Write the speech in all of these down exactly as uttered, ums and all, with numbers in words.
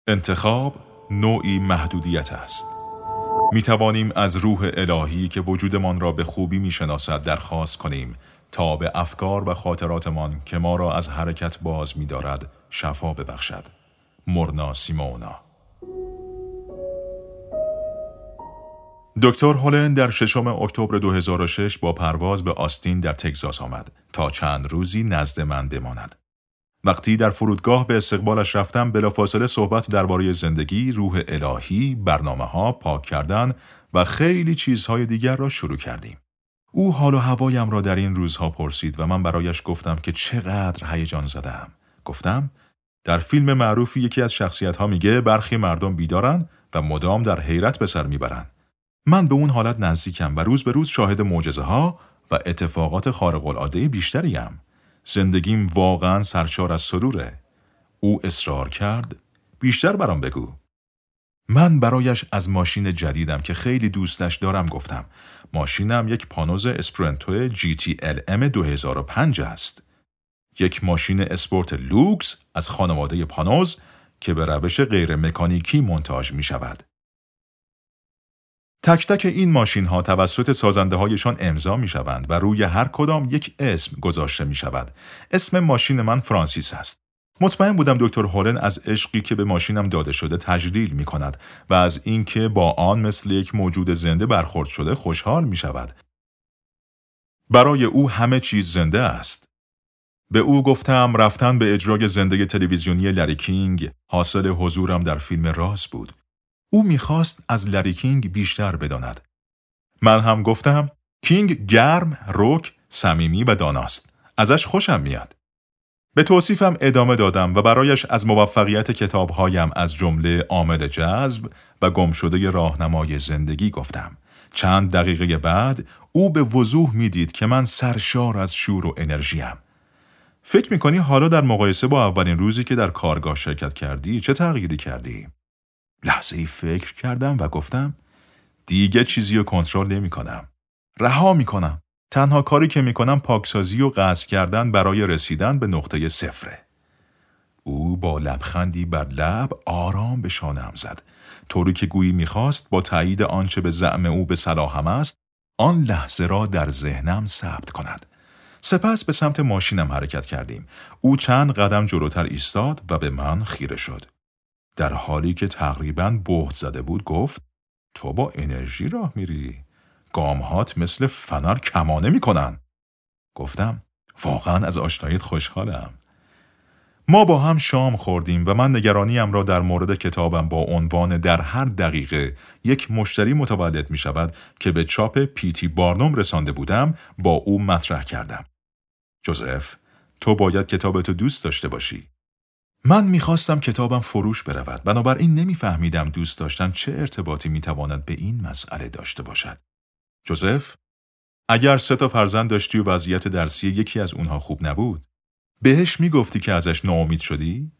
انتخاب نوعی محدودیت است. می توانیم از روح الهی که وجودمان را به خوبی می شناسد درخواست کنیم تا به افکار و خاطراتمان که ما را از حرکت باز می دارد شفا ببخشد. مورنا سیمونا. دکتر هولن در ششم اکتبر دو هزار و شش با پرواز به آستین در تگزاس آمد تا چند روزی نزد من بماند. وقتی در فرودگاه به استقبالش رفتم بلافاصله صحبت درباره زندگی، روح الهی، برنامه‌ها، پاک کردن و خیلی چیزهای دیگر را شروع کردیم. او حال و هوایم را در این روزها پرسید و من برایش گفتم که چقدر هیجان زده‌ام. گفتم در فیلم معروفی یکی از شخصیت‌ها میگه برخی مردم بیدارن و مدام در حیرت به سر میبرن. من به اون حالت نزدیکم و روز به روز شاهد معجزه‌ها و اتفاقات خارق‌العاده بیشتریم. زندگیم واقعاً سرشار از سروره. او اصرار کرد بیشتر برام بگو. من برایش از ماشین جدیدم که خیلی دوستش دارم گفتم. ماشینم یک پانوز اسپرنتو جی تی ال ام دو هزار و پنج است. یک ماشین اسپورت لوکس از خانواده پانوز که به روش غیر مکانیکی مونتاژ می شود. تک تک این ماشین ها توسط سازنده هایشان امضا می شوند و روی هر کدام یک اسم گذاشته می شود. اسم ماشین من فرانسیس است. مطمئن بودم دکتر هولن از عشقی که به ماشینم داده شده تجلیل می کند و از اینکه با آن مثل یک موجود زنده برخورد شده خوشحال می شود. برای او همه چیز زنده است. به او گفتم رفتن به اجرای زنده تلویزیونی لری کینگ حاصل حضورم در فیلم راز بود. او میخواست از لری کینگ بیشتر بداند. من هم گفتم کینگ گرم، رک، صمیمی و داناست. ازش خوشم میاد. به توصیفم ادامه دادم و برایش از موفقیت کتابهایم از جمله عامل جذب و گمشده راهنمای زندگی گفتم. چند دقیقه بعد او به وضوح میدید که من سرشار از شور و انرژیم. فکر میکنی حالا در مقایسه با اولین روزی که در کارگاه شرکت کردی چه تغییری کردی؟ لحظه ای فکر کردم و گفتم دیگه چیزی رو کنترل نمی کنم. رها می کنم. تنها کاری که می کنم پاکسازی و غسل کردن برای رسیدن به نقطه صفره. او با لبخندی بر لب آرام به شانه‌ام زد. طوری که گویی می خواست با تایید آنچه به زعم او به صلاحم است آن لحظه را در ذهنم ثبت کند. سپس به سمت ماشینم حرکت کردیم. او چند قدم جلوتر ایستاد و به من خیره شد. در حالی که تقریباً بهت زده بود گفت تو با انرژی راه میری. گامهات مثل فنر کمانه میکنن. گفتم واقعاً از آشناییت خوشحالم. ما با هم شام خوردیم و من نگرانیم را در مورد کتابم با عنوان در هر دقیقه یک مشتری متولد می شود که به چاپ پیتی بارنوم رسانده بودم با او مطرح کردم. جوزف، تو باید کتابتو دوست داشته باشی. من میخواستم کتابم فروش برود، بنابراین نمیفهمیدم دوست داشتن چه ارتباطی میتواند به این مسئله داشته باشد. جوزف، اگر سه تا فرزند داشتی و وضعیت درسی یکی از اونها خوب نبود، بهش میگفتی که ازش ناامید شدی؟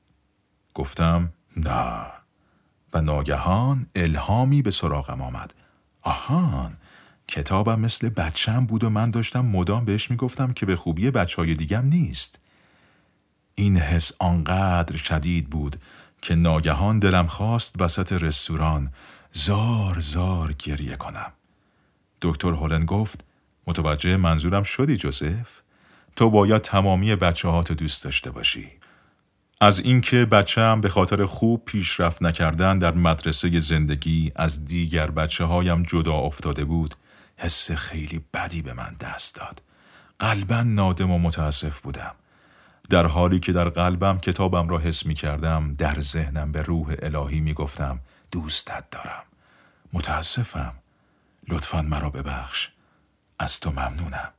گفتم نه. و ناگهان الهامی به سراغم آمد. آهان، کتابم مثل بچه‌م بود و من داشتم مدام بهش میگفتم که به خوبی بچه‌های دیگم نیست. این حس آنقدر شدید بود که ناگهان دلم خواست وسط رستوران زار زار گریه کنم. دکتر هولن گفت متوجه منظورم شدی جوزف؟ تو باید تمامی بچه هاتو دوست داشته باشی. از اینکه بچه‌ام به خاطر خوب پیشرفت نکردن در مدرسه زندگی از دیگر بچه هایم جدا افتاده بود، حس خیلی بدی به من دست داد. قلباً نادم و متاسف بودم. در حالی که در قلبم کتابم را حس می کردم، در ذهنم به روح الهی می گفتم دوستت دارم. متاسفم. لطفاً مرا ببخش. از تو ممنونم.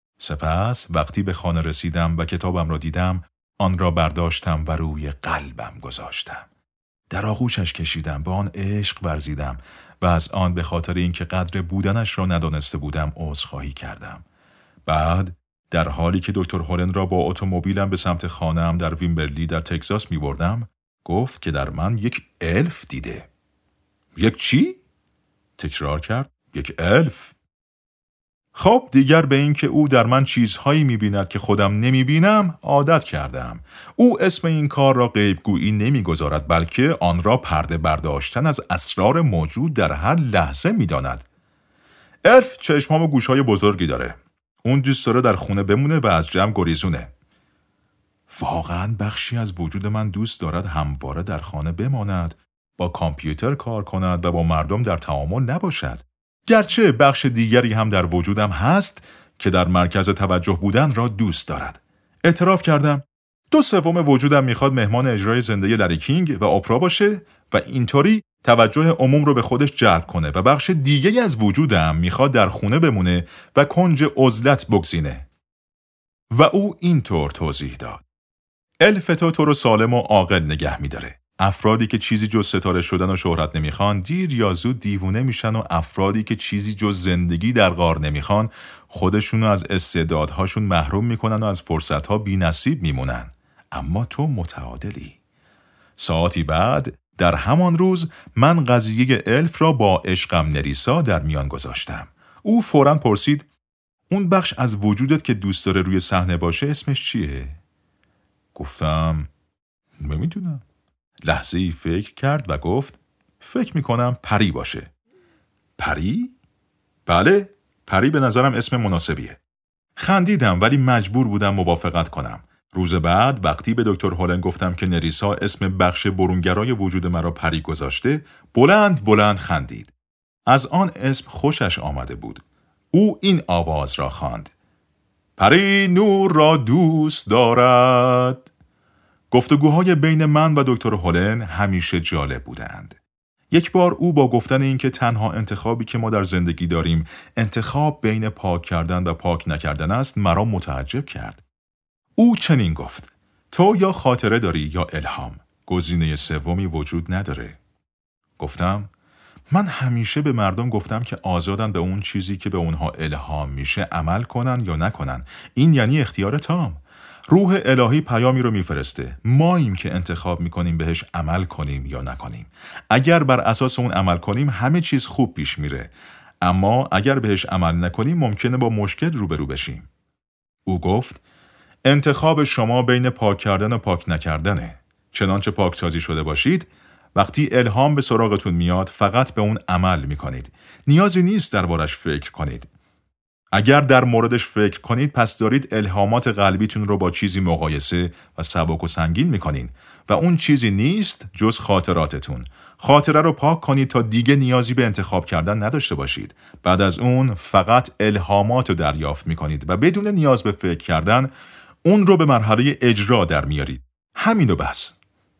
سپس وقتی به خانه رسیدم و کتابم را دیدم، آن را برداشتم و روی قلبم گذاشتم. در آغوشش کشیدم، به آن عشق ورزیدم و از آن به خاطر اینکه قدر بودنش را ندانسته بودم عذرخواهی کردم. بعد در حالی که دکتر هولن را با اتومبیلم به سمت خانه‌ام در ویمبرلی در تگزاس می بردم، گفت که در من یک الف دیده. یک چی؟ تکرار کرد. یک الف. خب دیگر به این که او در من چیزهایی می‌بیند که خودم نمی‌بینم عادت کردم. او اسم این کار را غیبگویی نمی‌گذارد، بلکه آن را پرده برداشتن از اسرار موجود در هر لحظه می‌داند. الف چشم‌ها و گوش‌های بزرگی داره. اون دوست داره در خونه بمونه و از جمع گریزونه. واقعاً بخشی از وجود من دوست دارد همواره در خانه بماند، با کامپیوتر کار کند و با مردم در تعامل نباشد. گرچه بخش دیگری هم در وجودم هست که در مرکز توجه بودن را دوست دارد. اعتراف کردم. دو سوم وجودم میخواد مهمان اجرای زنده لری کینگ و اپرا باشه و اینطوری توجه عموم رو به خودش جلب کنه و بخش دیگری از وجودم میخواد در خونه بمونه و کنج عزلت بگزینه. و او اینطور توضیح داد. الفتو تو رو سالم و عاقل نگه میداره. افرادی که چیزی جز ستاره شدن و شهرت نمیخوان دیر یا زود دیوونه میشن و افرادی که چیزی جز زندگی در غار نمیخوان خودشونو از استعدادهاشون محروم میکنن و از فرصتها بی نصیب میمونن. اما تو متعادلی. ساعتی بعد در همان روز من قضیه الف را با عشقم نریسا در میان گذاشتم. او فوراً پرسید اون بخش از وجودت که دوست داره روی صحنه باشه اسمش چیه؟ گفتم نمیدونم. لحظه ای فکر کرد و گفت فکر میکنم پری باشه. پری؟ بله، پری به نظرم اسم مناسبیه. خندیدم ولی مجبور بودم موافقت کنم. روز بعد وقتی به دکتر هولن گفتم که نریسا اسم بخش برونگرای وجود مرا پری گذاشته، بلند بلند خندید. از آن اسم خوشش آمده بود. او این آواز را خواند. پری نور را دوست دارد. گفتگوهای بین من و دکتر هولن همیشه جالب بودند. یک بار او با گفتن اینکه تنها انتخابی که ما در زندگی داریم انتخاب بین پاک کردن و پاک نکردن است مرا متعجب کرد. او چنین گفت: تو یا خاطره داری یا الهام. گزینه سومی وجود نداره. گفتم من همیشه به مردم گفتم که آزادن به اون چیزی که به اونها الهام میشه عمل کنن یا نکنن. این یعنی اختیار تام. روح الهی پیامی رو میفرسته. ماییم که انتخاب میکنیم بهش عمل کنیم یا نکنیم. اگر بر اساس اون عمل کنیم همه چیز خوب پیش میره. اما اگر بهش عمل نکنیم ممکنه با مشکل روبرو بشیم. او گفت انتخاب شما بین پاک کردن و پاک نکردنه. چنانچه پاکسازی شده باشید، وقتی الهام به سراغتون میاد فقط به اون عمل میکنید. نیازی نیست دربارش فکر کنید. اگر در موردش فکر کنید پس دارید الهامات قلبیتون رو با چیزی مقایسه و سبک و سنگین میکنین و اون چیزی نیست جز خاطراتتون. خاطره رو پاک کنید تا دیگه نیازی به انتخاب کردن نداشته باشید. بعد از اون فقط الهامات رو دریافت میکنید و بدون نیاز به فکر کردن اون رو به مرحله اجرا در میارید. همینو بس.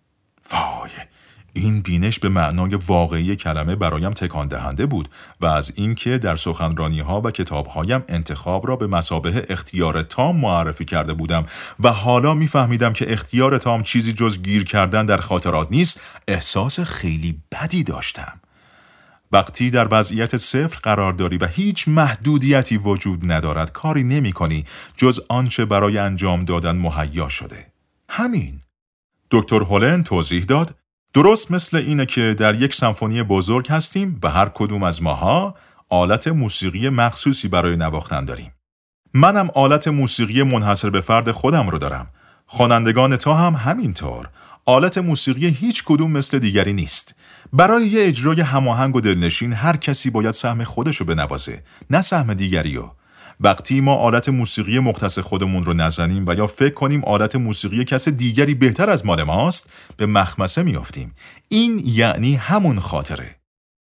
وای، این بینش به معنای واقعی کلمه برایم تکان دهنده بود و از اینکه در سخنرانی‌ها و کتاب‌هایم انتخاب را به مثابه اختیار تام معرفی کرده بودم و حالا می‌فهمیدم که اختیار تام چیزی جز گیر کردن در خاطرات نیست، احساس خیلی بدی داشتم. وقتی در وضعیت صفر قرار داری و هیچ محدودیتی وجود ندارد، کاری نمی‌کنی جز آنچه برای انجام دادن مهیا شده. همین. دکتر هولن توضیح داد درست مثل اینه که در یک سمفونی بزرگ هستیم و هر کدوم از ماها آلت موسیقی مخصوصی برای نواختن داریم. منم آلت موسیقی منحصر به فرد خودم رو دارم. خوانندگان تا هم همینطور. آلت موسیقی هیچ کدوم مثل دیگری نیست. برای یه اجرای هماهنگ و دلنشین هر کسی باید سهم خودشو بنوازه، نه سهم دیگریو. وقتی ما آلت موسیقی مختص خودمون رو نزنیم و یا فکر کنیم آلت موسیقی کس دیگری بهتر از مال ماست، به مخمسه میافتیم. این یعنی همون خاطره.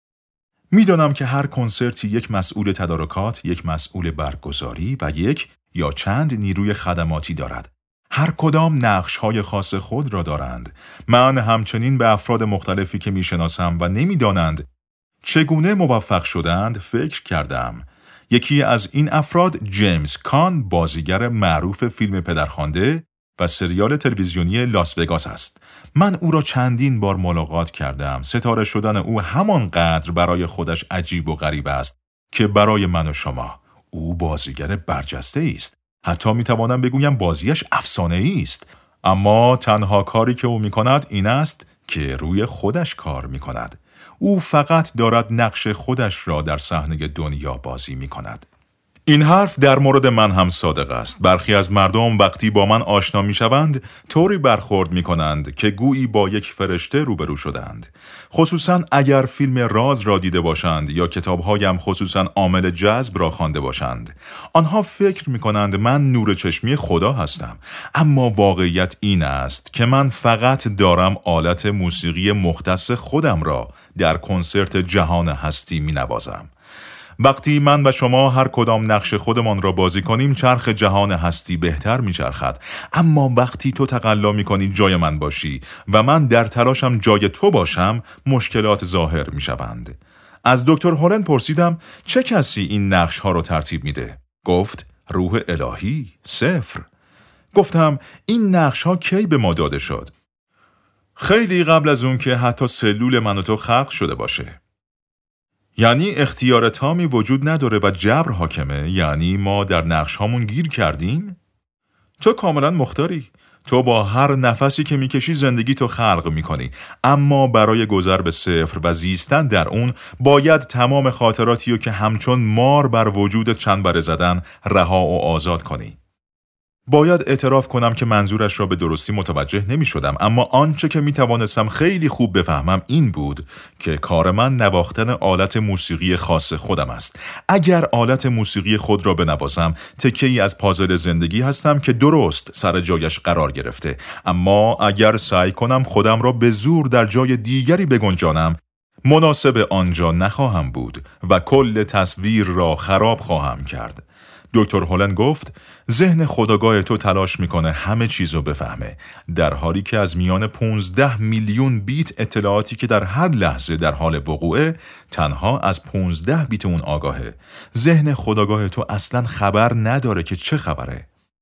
میدانم که هر کنسرتی یک مسئول تدارکات، یک مسئول برگزاری و یک یا چند نیروی خدماتی دارد. هر کدام نقش‌های خاص خود را دارند. من همچنین به افراد مختلفی که میشناسم و نمیدانند چگونه موفق شدند فکر کردم. یکی از این افراد جیمز کان، بازیگر معروف فیلم پدرخوانده و سریال تلویزیونی لاس وگاس است. من او را چندین بار ملاقات کردم. ستاره شدن او همانقدر برای خودش عجیب و غریب است که برای من و شما. او بازیگر برجسته است. حتی میتوانم بگویم بازیش افسانه‌ای است. اما تنها کاری که او میکند این است که روی خودش کار میکند. او فقط دارد نقش خودش را در صحنه دنیا بازی می کند. این حرف در مورد من هم صادق است. برخی از مردم وقتی با من آشنا می شوند طوری برخورد می کنند که گویی با یک فرشته روبرو شدند. خصوصا اگر فیلم راز را دیده باشند یا کتابهایم خصوصا عامل جذب را خوانده باشند. آنها فکر می کنند من نور چشمی خدا هستم. اما واقعیت این است که من فقط دارم آلت موسیقی مختص خودم را در کنسرت جهان هستی می نوازم. وقتی من و شما هر کدام نقش خودمان را بازی کنیم چرخ جهان هستی بهتر میچرخد. اما وقتی تو تقلا میکنی جای من باشی و من در تلاشم جای تو باشم مشکلات ظاهر میشوند. از دکتر هولن پرسیدم چه کسی این نقش ها را ترتیب میده؟ گفت روح الهی، صفر. گفتم این نقش ها کی به ما داده شد؟ خیلی قبل از اون که حتی سلول من و تو خلق شده باشه. یعنی اختیار تامی وجود نداره و جبر حاکمه؟ یعنی ما در نقش هامون گیر کردیم؟ تو کاملا مختاری. تو با هر نفسی که میکشی زندگی تو خلق میکنی، اما برای گذر به صفر و زیستن در اون باید تمام خاطراتی رو که همچون مار بر وجود چنبره زدن رها و آزاد کنی. باید اعتراف کنم که منظورش را به درستی متوجه نمی شدم، اما آنچه که می توانستم خیلی خوب بفهمم این بود که کار من نواختن آلت موسیقی خاص خودم است. اگر آلت موسیقی خود را بنوازم تکه‌ای از پازل زندگی هستم که درست سر جایش قرار گرفته، اما اگر سعی کنم خودم را به زور در جای دیگری بگنجانم مناسب آنجا نخواهم بود و کل تصویر را خراب خواهم کرد. دکتر هولن گفت ذهن خودآگاه تو تلاش میکنه همه چیزو بفهمه، در حالی که از میان پانزده میلیون بیت اطلاعاتی که در هر لحظه در حال وقوعه تنها از پانزده بیت اون آگاهه. ذهن خودآگاه تو اصلا خبر نداره که چه خبره.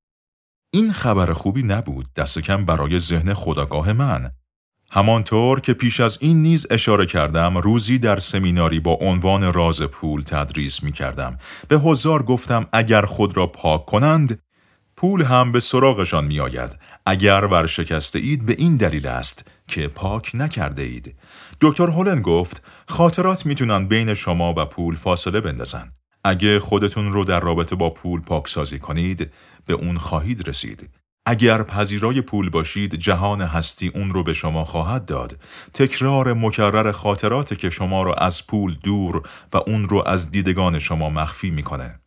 این خبر خوبی نبود، دست کم برای ذهن خودآگاه من. همانطور که پیش از این نیز اشاره کردم روزی در سمیناری با عنوان راز پول تدریس می کردم. به حضار گفتم اگر خود را پاک کنند پول هم به سراغشان می آید. اگر ورشکسته اید به این دلیل است که پاک نکرده اید. دکتر هولن گفت خاطرات می تونن بین شما و پول فاصله بندازن. اگه خودتون رو در رابطه با پول پاکسازی کنید به اون خواهید رسید. اگر پذیرای پول باشید جهان هستی اون رو به شما خواهد داد. تکرار مکرر خاطراتی که شما رو از پول دور و اون رو از دیدگان شما مخفی میکنه.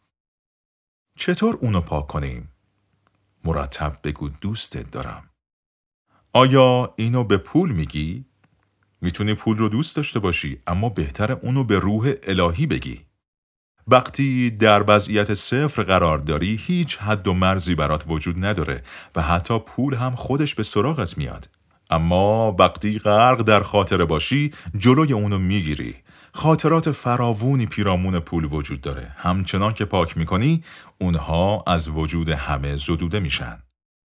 چطور اونو پاک کنیم؟ مرتب بگو دوستت دارم. آیا اینو به پول میگی؟ میتونی پول رو دوست داشته باشی اما بهتره اونو به روح الهی بگی. وقتی در وضعیت صفر قرار داری هیچ حد و مرزی برات وجود نداره و حتی پول هم خودش به سراغت میاد. اما وقتی غرق در خاطره باشی جلوی اونو میگیری. خاطرات فراوونی پیرامون پول وجود داره. همچنان که پاک میکنی اونها از وجود همه زدوده میشن.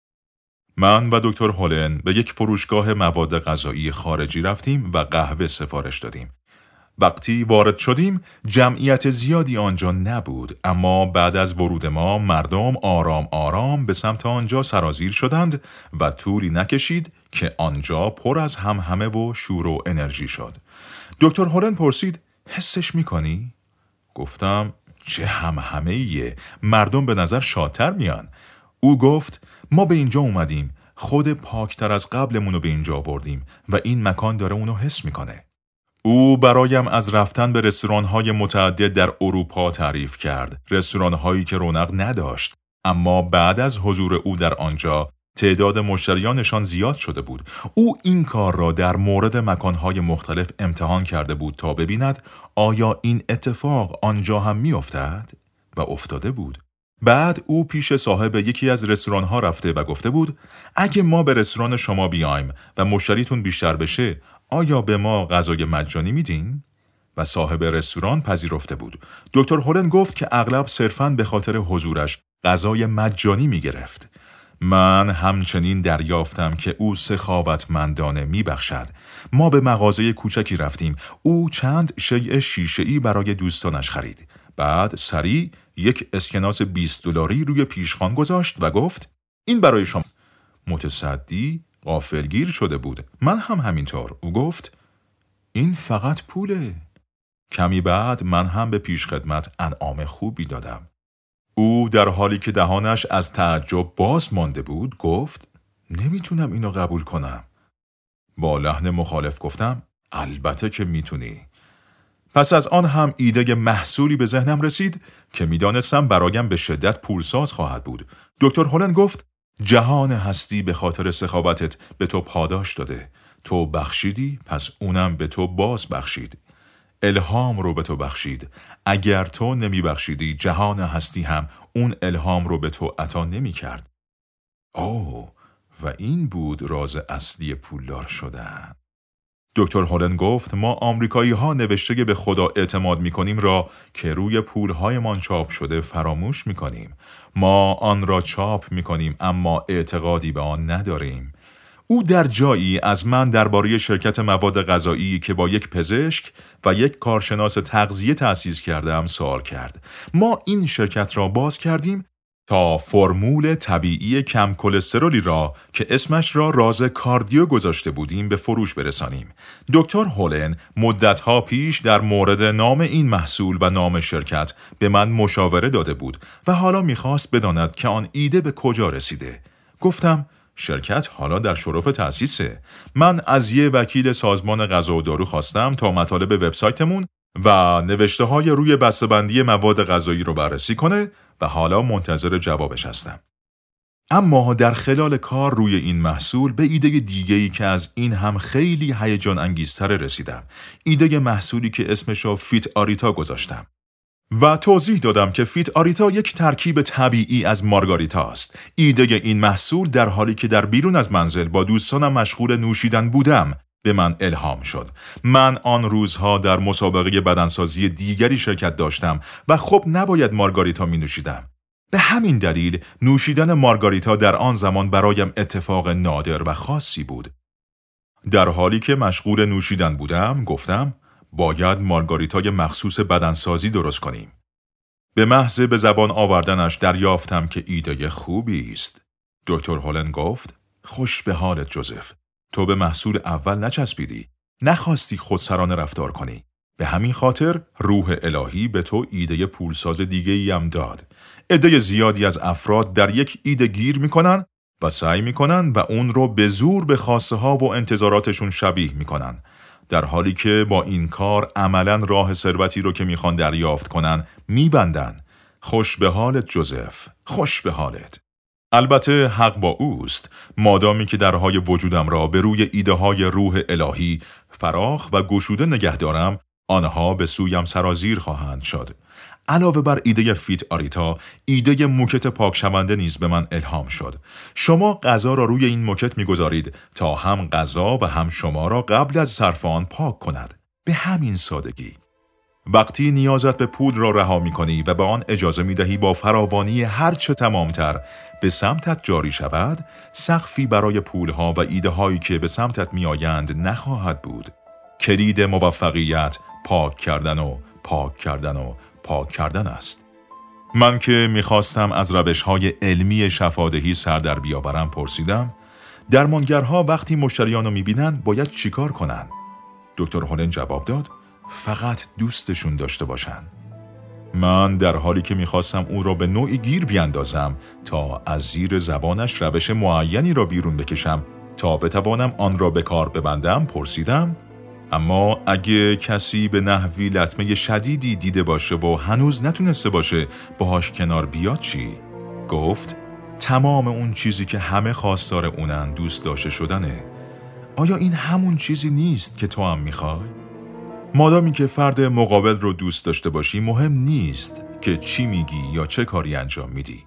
من و دکتر هولن به یک فروشگاه مواد غذایی خارجی رفتیم و قهوه سفارش دادیم. وقتی وارد شدیم جمعیت زیادی آنجا نبود، اما بعد از ورود ما مردم آرام آرام به سمت آنجا سرازیر شدند و طولی نکشید که آنجا پر از همهمه و شور و انرژی شد. دکتر هولن پرسید حسش میکنی؟ گفتم چه همهمه ایه، مردم به نظر شادتر میان. او گفت ما به اینجا اومدیم، خود پاکتر از قبلمونو به اینجا آوردیم و این مکان داره اونو حس میکنه. او برایم از رفتن به رستوران‌های متعدد در اروپا تعریف کرد، رستوران‌هایی که رونق نداشت، اما بعد از حضور او در آنجا تعداد مشتریانشان زیاد شده بود. او این کار را در مورد مکان‌های مختلف امتحان کرده بود تا ببیند آیا این اتفاق آنجا هم می‌افتد؟ و افتاده بود. بعد او پیش صاحب یکی از رستوران‌ها رفته و گفته بود اگه ما به رستوران شما بیایم و مشتریتون بیشتر بشه آیا به ما غذای مجانی میدین؟ و صاحب رستوران پذیرفته بود. دکتر هولن گفت که اغلب صرفاً به خاطر حضورش غذای مجانی میگرفت. من همچنین دریافتم که او سخاوتمندانه میبخشد. ما به مغازه کوچکی رفتیم. او چند شیء شیشه‌ای برای دوستانش خرید. بعد سریع یک اسکناس بیست دلاری روی پیشخوان گذاشت و گفت این برای شما. متصدی غافلگیر شده بود. من هم همینطور. او گفت این فقط پوله. کمی بعد من هم به پیشخدمت انعام خوبی دادم. او در حالی که دهانش از تعجب باز مانده بود گفت نمیتونم اینو قبول کنم. با لحن مخالف گفتم البته که میتونی. پس از آن هم ایده محصولی به ذهنم رسید که میدانستم برایم به شدت پولساز خواهد بود. دکتر هولن گفت جهان هستی به خاطر سخاوتت به تو پاداش داده. تو بخشیدی پس اونم به تو باز بخشید. الهام رو به تو بخشید. اگر تو نمی بخشیدی جهان هستی هم اون الهام رو به تو عطا نمی کرد. اوه و این بود راز اصلی پولدار شدن. دکتر هولن گفت ما آمریکایی ها نوشته به خدا اعتماد می کنیم را که روی پولهایمان چاپ شده فراموش می کنیم. ما آن را چاپ می کنیم اما اعتقادی به آن نداریم. او در جایی از من درباره شرکت مواد غذایی که با یک پزشک و یک کارشناس تغذیه تأسیس کردم سوال کرد. ما این شرکت را باز کردیم تا فرمول طبیعی کم کلسترولی را که اسمش را راز کاردیو گذاشته بودیم به فروش برسانیم. دکتر هولن مدتها پیش در مورد نام این محصول و نام شرکت به من مشاوره داده بود و حالا میخواست بداند که آن ایده به کجا رسیده. گفتم شرکت حالا در شرف تأسیسه. من از یه وکیل سازمان غذا و دارو خواستم تا مطالب وبسایتمون و نوشته های روی بسته‌بندی مواد غذایی رو بررسی کنه و حالا منتظر جوابش هستم. اما در خلال کار روی این محصول به ایده دیگه‌ای که از این هم خیلی هیجان انگیزتر رسیدم. ایده محصولی که اسمش رو فیت آریتا گذاشتم. و توضیح دادم که فیت آریتا یک ترکیب طبیعی از مارگاریتا است. ایده این محصول در حالی که در بیرون از منزل با دوستانم مشغول نوشیدن بودم به من الهام شد. من آن روزها در مسابقه بدنسازی دیگری شرکت داشتم و خب نباید مارگاریتا می نوشیدم. به همین دلیل نوشیدن مارگاریتا در آن زمان برایم اتفاق نادر و خاصی بود. در حالی که مشغول نوشیدن بودم گفتم باید مارگاریتای مخصوص بدنسازی درست کنیم. به محض به زبان آوردنش دریافتم که ایده خوبی است. دکتر هولن گفت خوش به حالت جوزف. تو به محصول اول نچسبیدی. نخواستی خودسرانه رفتار کنی. به همین خاطر روح الهی به تو ایده پولساز دیگه ای هم داد. عده زیادی از افراد در یک ایده گیر میکنن و سعی میکنن و اون رو به زور به خواسته ها و انتظاراتشون شبیه میکنن. در حالی که با این کار عملاً راه ثروتی رو که میخوان دریافت کنن میبندن. خوش به حالت جوزف. خوش به حالت. البته حق با اوست. مادامی که درهای وجودم را به روی ایده های روح الهی فراخ و گشوده نگه دارم، آنها به سویم سرازیر خواهند شد. علاوه بر ایده فیت آریتا، ایده موکت پاک شونده نیز به من الهام شد. شما غذا را روی این موکت میگذارید تا هم غذا و هم شما را قبل از صرف آن پاک کند. به همین سادگی. وقتی نیازت به پول را رها می‌کنی و به آن اجازه می‌دهی با فراوانی هرچه تمامتر به سمتت جاری شود، سقفی برای پولها و ایده‌هایی که به سمتت می‌آیند نخواهد بود. کلید موفقیت پاک کردن و پاک کردن و پاک کردن است. من که می‌خواستم از روش‌های علمی شفادهی سر در بیاورم پرسیدم، درمانگرها وقتی مشتریان رو می‌بینن باید چیکار کنن؟ دکتر هولن جواب داد، فقط دوستشون داشته باشن. من در حالی که میخواستم او را به نوعی گیر بیاندازم تا از زیر زبانش روش معینی را بیرون بکشم تا بتوانم آن را به کار ببندم پرسیدم، اما اگه کسی به نحوی لطمه شدیدی دیده باشه و هنوز نتونسته باشه باهاش کنار بیاد چی؟ گفت تمام اون چیزی که همه خواستار اونن دوست داشته شدنه. آیا این همون چیزی نیست که تو هم میخوای؟ مادامی که فرد مقابل رو دوست داشته باشی مهم نیست که چی میگی یا چه کاری انجام میدی.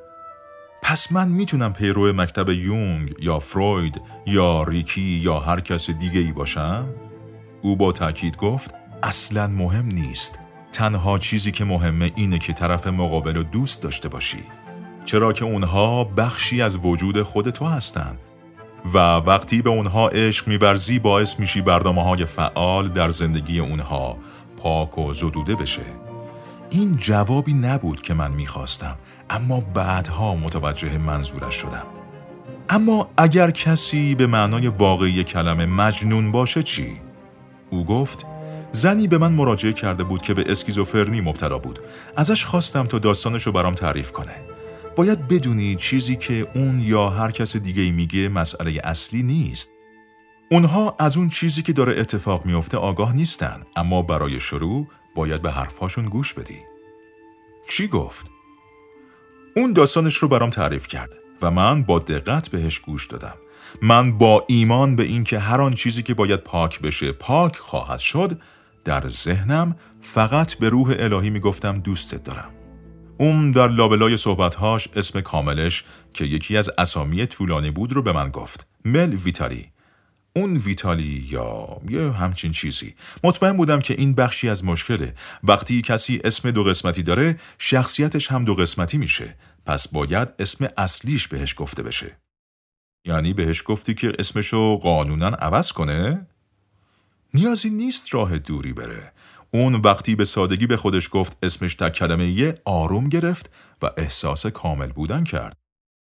پس من میتونم پیرو مکتب یونگ یا فروید یا ریکی یا هر کس دیگه ای باشم؟ او با تأکید گفت اصلاً مهم نیست. تنها چیزی که مهمه اینه که طرف مقابل رو دوست داشته باشی. چرا که اونها بخشی از وجود خود تو هستن. و وقتی به اونها عشق می‌ورزی باعث میشی برنامه‌های فعال در زندگی اونها پاک و زدوده بشه. این جوابی نبود که من می‌خواستم، اما بعدها متوجه منظورش شدم. اما اگر کسی به معنای واقعی کلمه مجنون باشه چی؟ او گفت زنی به من مراجعه کرده بود که به اسکیزوفرنی مبتلا بود. ازش خواستم تا داستانشو برام تعریف کنه. باید بدونی چیزی که اون یا هر کس دیگه میگه مسئله اصلی نیست. اونها از اون چیزی که داره اتفاق میفته آگاه نیستن، اما برای شروع باید به حرفاشون گوش بدی. چی گفت؟ اون داستانش رو برام تعریف کرد و من با دقت بهش گوش دادم. من با ایمان به این که هر آن چیزی که باید پاک بشه پاک خواهد شد، در ذهنم فقط به روح الهی میگفتم دوستت دارم. اون در لابلای صحبتهاش اسم کاملش که یکی از اسامی طولانی بود رو به من گفت. مل ویتالی. اون ویتالی یا یه همچین چیزی. مطمئن بودم که این بخشی از مشکله. وقتی کسی اسم دو قسمتی داره، شخصیتش هم دو قسمتی میشه. پس باید اسم اصلیش بهش گفته بشه. یعنی بهش گفتی که اسمشو قانونا عوض کنه؟ نیازی نیست راه دوری بره. اون وقتی به سادگی به خودش گفت اسمش تک کلمه یه، آروم گرفت و احساس کامل بودن کرد.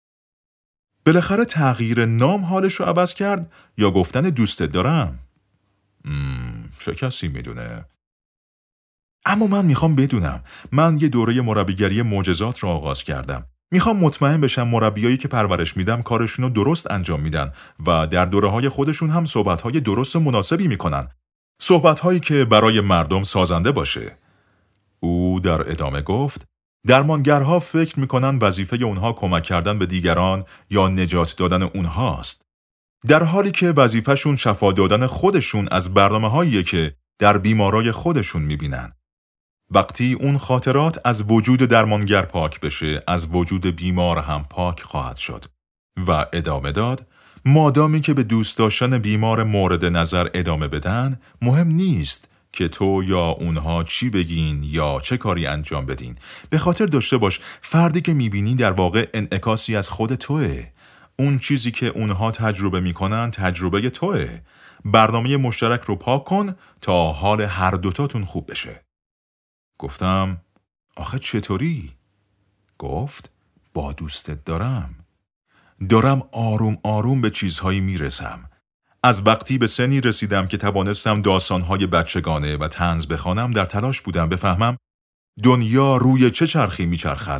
بالاخره تغییر نام حالش رو عوض کرد یا گفتن دوستت دارم؟ مم، چه کسی میدونه؟ اما من میخوام بدونم. من یه دوره مربیگری معجزات رو آغاز کردم. میخوام مطمئن بشم مربیایی که پرورش میدم کارشون رو درست انجام میدن و در دوره‌های خودشون هم صحبت‌های درست و مناسبی میکنن. صحبت‌هایی که برای مردم سازنده باشه. او در ادامه گفت درمانگرها فکر میکنن وظیفه اونها کمک کردن به دیگران یا نجات دادن اونهاست، در حالی که وظیفهشون شفا دادن خودشون از برنامه‌هاییه که در بیمارای خودشون میبینن. وقتی اون خاطرات از وجود درمانگر پاک بشه، از وجود بیمار هم پاک خواهد شد. و ادامه داد مادامی که به دوست داشتن بیمار مورد نظر ادامه بدن، مهم نیست که تو یا اونها چی بگین یا چه کاری انجام بدین. به خاطر داشته باش فردی که میبینی در واقع انعکاسی از خود توئه. اون چیزی که اونها تجربه میکنن تجربه توئه. برنامه مشترک رو پاک کن تا حال هر دوتاتون خوب بشه. گفتم آخه چطوری؟ گفت با دوستت دارم. دارم آروم آروم به چیزهایی میرسم. از وقتی به سنی رسیدم که توانستم داستانهای بچگانه و طنز بخوانم، در تلاش بودم بفهمم دنیا روی چه چرخی میچرخد.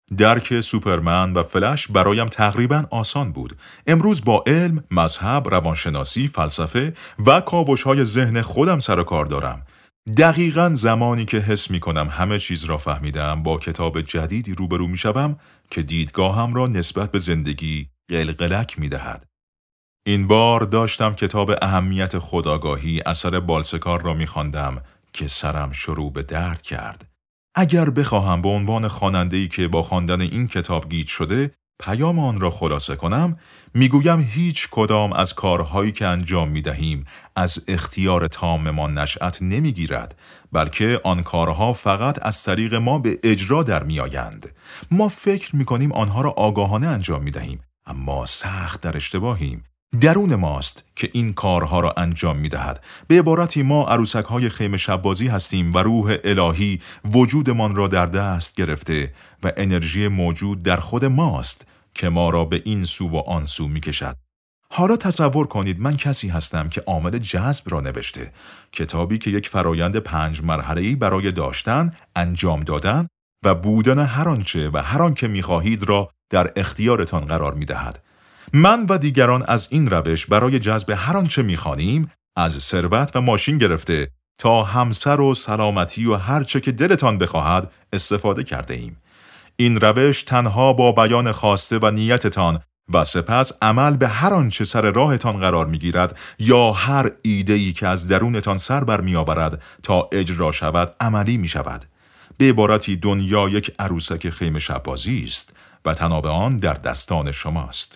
درک سوپرمن و فلش برایم تقریباً آسان بود. امروز با علم، مذهب، روانشناسی، فلسفه و کاوش‌های ذهن خودم سر و کار دارم. دقیقاً زمانی که حس می‌کنم همه چیز را فهمیدم، با کتاب جدیدی روبرو می‌شوم که دیدگاهم را نسبت به زندگی قلقلک می‌دهد. این بار داشتم کتاب اهمیت خودآگاهی اثر بالسکار را می‌خواندم که سرم شروع به درد کرد. اگر بخواهم به عنوان خواننده‌ای که با خواندن این کتاب گیج شده پیام آن را خلاصه کنم، میگویم هیچ کدام از کارهایی که انجام میدهیم از اختیار تاممان نشأت نمیگیرد، بلکه آن کارها فقط از طریق ما به اجرا در میآیند. ما فکر میکنیم آنها را آگاهانه انجام میدهیم، اما سخت در اشتباهیم. درون ماست که این کارها را انجام می‌دهد. به عبارتی ما عروسک‌های خیمه شب‌بازی هستیم و روح الهی وجودمان را در دست گرفته و انرژی موجود در خود ماست که ما را به این سو و آن سو می‌کشد. حالا تصور کنید من کسی هستم که عامل جذب را نوشته، کتابی که یک فرایند پنج مرحله‌ای برای داشتن، انجام دادن و بودن هر آنچه و هر آن که می‌خواهید را در اختیارتان قرار می‌دهد. من و دیگران از این روش برای جذب هر آنچه می‌خوانیم، از ثروت و ماشین گرفته تا همسر و سلامتی و هر چه که دلتان بخواهد استفاده کرده ایم. این روش تنها با بیان خواسته و نیتتان و سپس عمل به هر آنچه سر راهتان قرار می‌گیرد یا هر ایده‌ای که از درونتان سر بر می‌آورد تا اجرا شود عملی می‌شود. به عبارتی دنیا یک عروسک خیمه شب‌بازی است و تناب آن در دستان شماست.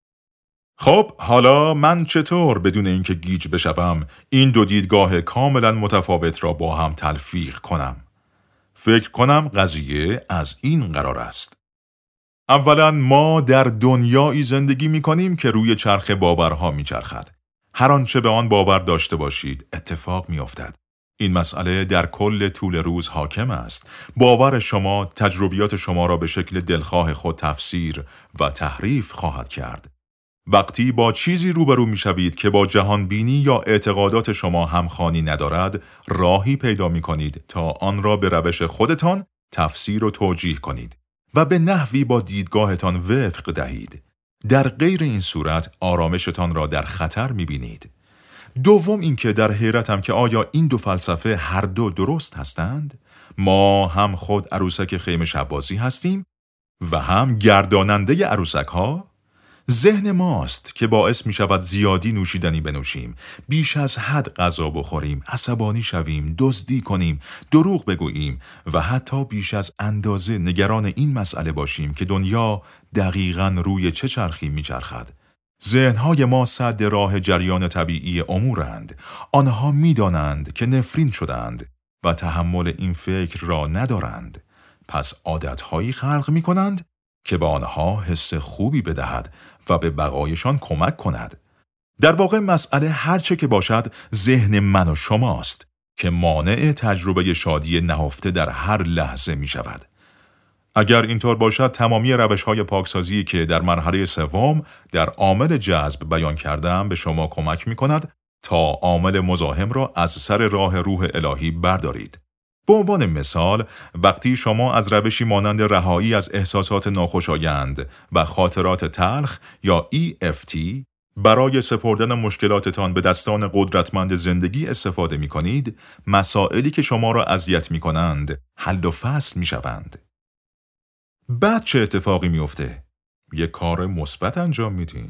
خب حالا من چطور بدون اینکه گیج بشوم این دو دیدگاه کاملا متفاوت را با هم تلفیق کنم؟ فکر کنم قضیه از این قرار است. اولا ما در دنیایی زندگی می کنیم که روی چرخ باورها می چرخد. هر آنچه به آن باور داشته باشید اتفاق می افتد. این مسئله در کل طول روز حاکم است. باور شما تجربیات شما را به شکل دلخواه خود تفسیر و تحریف خواهد کرد. وقتی با چیزی روبرو می‌شوید که با جهان بینی یا اعتقادات شما همخوانی ندارد، راهی پیدا می‌کنید تا آن را به روش خودتان تفسیر و توجیه کنید و به نحوی با دیدگاهتان وفق دهید. در غیر این صورت آرامشتان را در خطر می‌بینید. دوم اینکه در حیرتم که آیا این دو فلسفه هر دو درست هستند؟ ما هم خود عروسک خیمه شب‌بازی هستیم و هم گرداننده عروسک ها؟ ذهن ماست که باعث می شود زیادی نوشیدنی بنوشیم، بیش از حد غذا بخوریم، عصبانی شویم، دزدی کنیم، دروغ بگوییم و حتی بیش از اندازه نگران این مسئله باشیم که دنیا دقیقاً روی چه چرخی می چرخد. ذهنهای ما سد راه جریان طبیعی امورند. آنها می دانند که نفرین شدند و تحمل این فکر را ندارند. پس عادتهایی خلق می کنند که به آنها حس خوبی بدهد و به بقایشان کمک کند. در واقع مسئله هرچه که باشد ذهن من و شماست که مانع تجربه شادی نهفته در هر لحظه می شود. اگر اینطور باشد تمامی روش‌های پاکسازی که در مرحله سوم در عامل جذب بیان کردم به شما کمک می کند تا عامل مزاحم را از سر راه روح الهی بردارید. به عنوان مثال، وقتی شما از روشی مانند رهایی از احساسات ناخوشایند و خاطرات تلخ یا ای اف تی برای سپردن مشکلاتتان به دستان قدرتمند زندگی استفاده می کنید، مسائلی که شما را اذیت می کنند حل و فصل می شوند. بعد چه اتفاقی می افته؟ یک کار مثبت انجام میدین.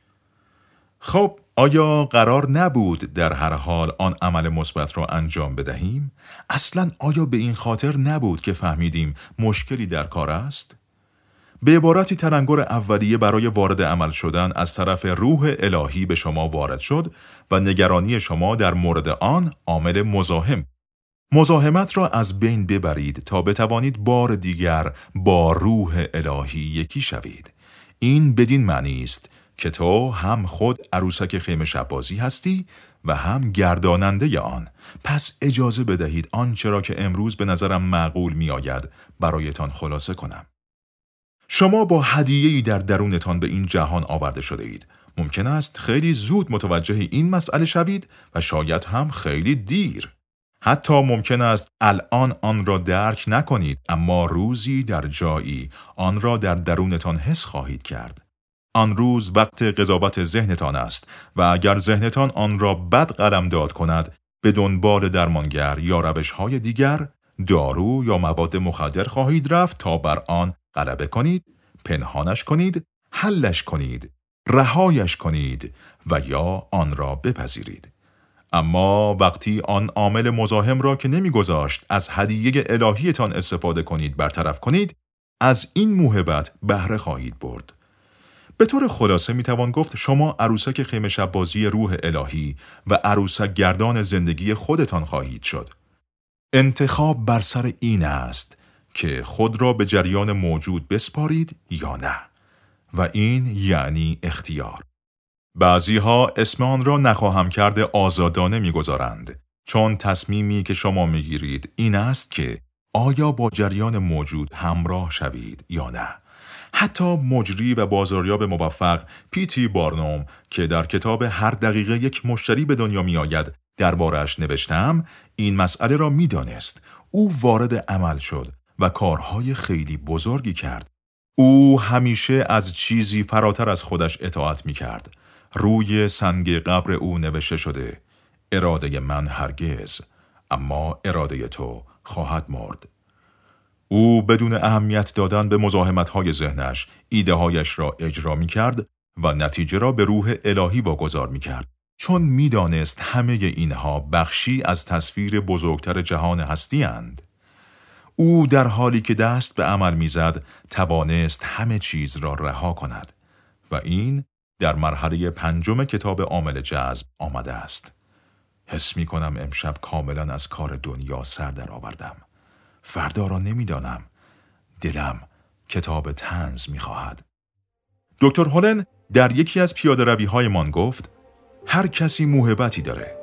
خب آیا قرار نبود در هر حال آن عمل مثبت را انجام بدهیم؟ اصلاً آیا به این خاطر نبود که فهمیدیم مشکلی در کار است؟ به عبارتی تلنگر اولیه برای وارد عمل شدن از طرف روح الهی به شما وارد شد و نگرانی شما در مورد آن عامل مزاحم. مزاحمت را از بین ببرید تا بتوانید بار دیگر با روح الهی یکی شوید. این بدین معنی است که تو هم خود عروسک خیمه شب‌بازی هستی و هم گرداننده آن. پس اجازه بدهید آنچه را که امروز به نظرم معقول می آید برایتان خلاصه کنم. شما با هدیه‌ای در درونتان به این جهان آورده شده اید. ممکن است خیلی زود متوجه این مسئله شوید و شاید هم خیلی دیر. حتی ممکن است الان آن را درک نکنید، اما روزی در جایی آن را در درونتان حس خواهید کرد. آن روز وقت قضاوت ذهنتان است و اگر ذهنتان آن را بد قلمداد کند، به دنبال درمانگر یا روش‌های دیگر، دارو یا مواد مخدر خواهید رفت تا بر آن غلبه کنید، پنهانش کنید، حلش کنید، رهایش کنید و یا آن را بپذیرید. اما وقتی آن عامل مزاحم را که نمی‌گذاشت از هدیه الهیتان استفاده کنید برطرف کنید، از این موهبت بهره خواهید برد. به طور خلاصه میتوان گفت شما عروسک خیمه شب‌بازی روح الهی و عروسک گردان زندگی خودتان خواهید شد. انتخاب بر سر این است که خود را به جریان موجود بسپارید یا نه. و این یعنی اختیار. بعضی ها اسم آن را نخواهم کرده آزادانه میگذارند، چون تصمیمی که شما میگیرید این است که آیا با جریان موجود همراه شوید یا نه. حتی مجری و بازاریاب موفق پی تی بارنوم که در کتاب هر دقیقه یک مشتری به دنیا می آید درباره‌اش نوشتم، این مسئله را می دانست. او وارد عمل شد و کارهای خیلی بزرگی کرد. او همیشه از چیزی فراتر از خودش اطاعت می کرد. روی سنگ قبر او نوشته شده: اراده من هرگز، اما اراده تو خواهد مرد. او بدون اهمیت دادن به مزاحمت‌های ذهنش، ایده‌هایش را اجرا می‌کرد و نتیجه را به روح الهی واگذار می‌کرد، چون می‌دانست همه اینها بخشی از تصویر بزرگتر جهان هستی اند. او در حالی که دست به عمل می‌زد، توانست همه چیز را رها کند و این در مرحله پنجم کتاب عامل جذب آمده است. حس می‌کنم امشب کاملاً از کار دنیا سر در آوردم. فردا را نمیدانم. دلم کتاب طنز میخواهد. دکتر هولن در یکی از پیاده روی هایمان گفت: هر کسی موهبتی داره.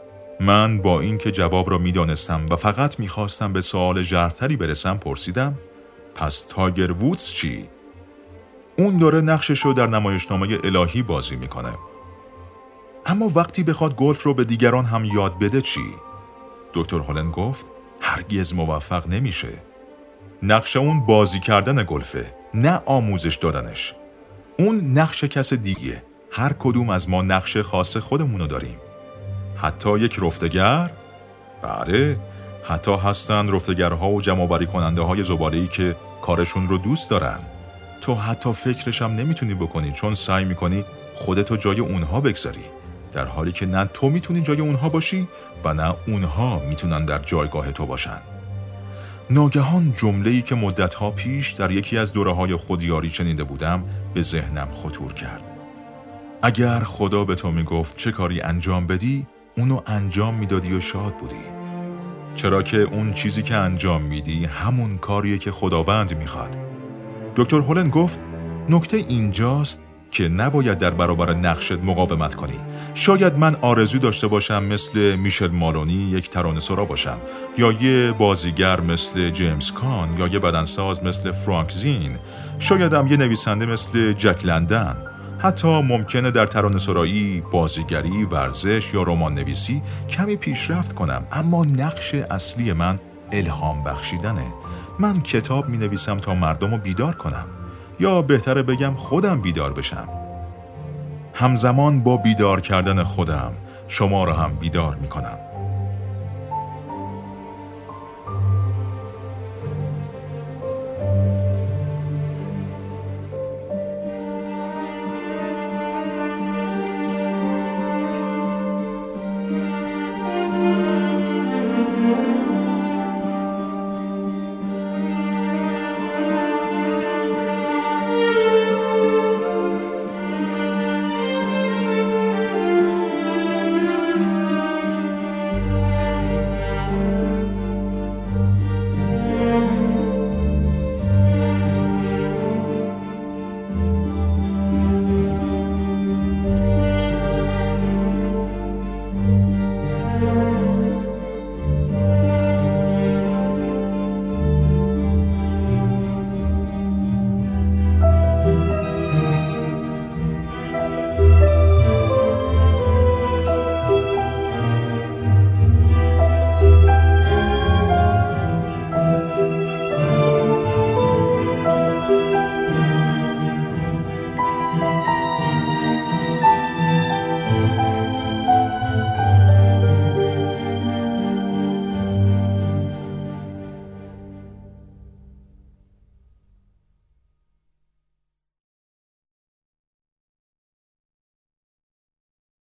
من با اینکه جواب را میدانستم و فقط میخواستم به سوال ژرفتری برسم پرسیدم: پس تایگر وودز چی؟ اون داره نقشش رو در نمایشنامه الهی بازی میکنه. اما وقتی بخواد گلف رو به دیگران هم یاد بده چی؟ دکتر هولن گفت هرگز موفق نمیشه. نقش اون بازی کردن گلفه، نه آموزش دادنش. اون نقش کس دیگه. هر کدوم از ما نقش خاص خودمونو داریم. حتی یک رفتگر؟ بله، حتی هستن رفتگرها و جمع‌آوری کننده های زباله‌ای که کارشون رو دوست دارن. تو حتی فکرش هم نمیتونی بکنی چون سعی میکنی خودتو جای اونها بگذاری، در حالی که نه تو میتونی جای اونها باشی و نه اونها میتونن در جایگاه تو باشن. ناگهان جمله‌ای که مدتها پیش در یکی از دوره‌های خودیاری شنیده بودم به ذهنم خطور کرد. اگر خدا به تو میگفت چه کاری انجام بدی، اونو انجام میدادی و شاد بودی. چرا که اون چیزی که انجام میدی همون کاریه که خداوند میخواد. دکتر هولن گفت نکته اینجاست که نباید در برابر نقشت مقاومت کنی. شاید من آرزو داشته باشم مثل میشل مالونی یک ترانه‌سرا باشم، یا یه بازیگر مثل جیمز کان، یا یه بدنساز مثل فرانک زین، شایدم یه نویسنده مثل جک لندن. حتی ممکنه در ترانه‌سرایی، بازیگری، ورزش یا رمان نویسی کمی پیشرفت کنم، اما نقش اصلی من الهام بخشیدنه. من کتاب می نویسم تا مردم رو بیدار کنم، یا بهتره بگم خودم بیدار بشم. همزمان با بیدار کردن خودم شما رو هم بیدار می کنم.